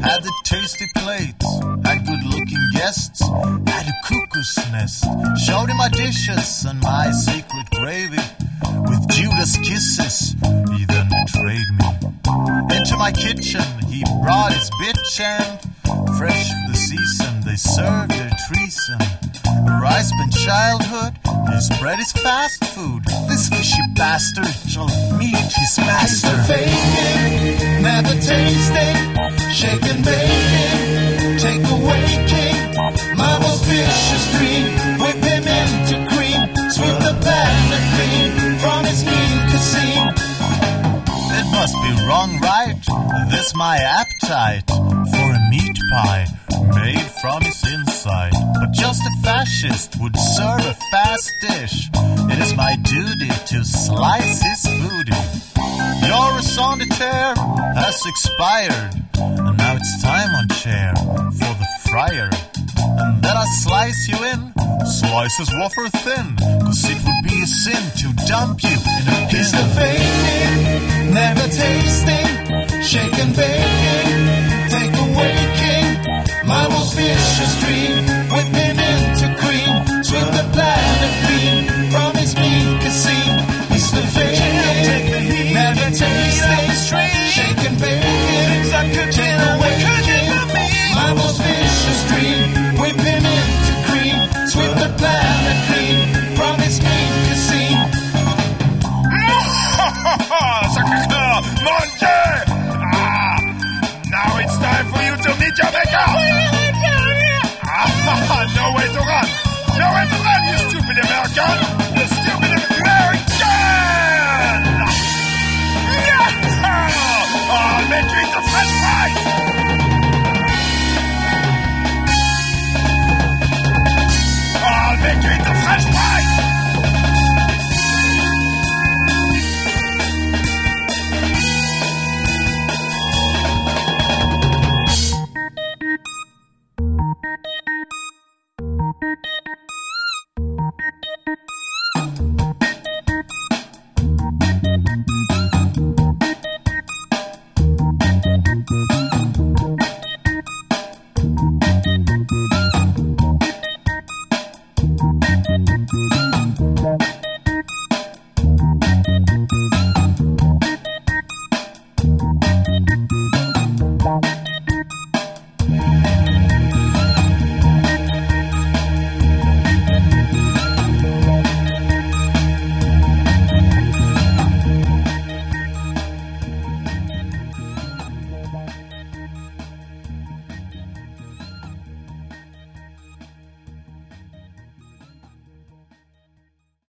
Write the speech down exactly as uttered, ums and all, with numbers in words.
had a tasty plate, had good-looking guests, had a cuckoo's nest. Showed him my dishes and my secret gravy. With Judas kisses, he then betrayed me. Into my kitchen, he brought his bitch and fresh for the season, they served their treason. A rice-spent childhood, he spread his fast food. This fishy bastard shall meet his master. Mr. Faking, never tasting, shake and bake, take away king. My most vicious dream, whip him into cream, sweep the planet clean from his mean casino. It must be wrong, right? This my appetite for a meat pie made from his inside. But just a fascist would serve a fast dish. It is my duty to slice his booty. Your raison d'etre has expired, and now it's time on chair for the fryer. And then I slice you in, slices wafer thin, cause it would be a sin to dump you in a bin. He's the faking, never tasting, shake and bake, take away king. My most vicious dream, whip him into cream, sweep the planet clean from his mean casino. He's the faking, never tasting, shake and bake, take away king. My most vicious dream, whip him into cream, sweep the planet clean from his mean casino. Mon Dieu! Ah, now it's time for you to meet your maker! Ah, no way to run! No way to run, you stupid American!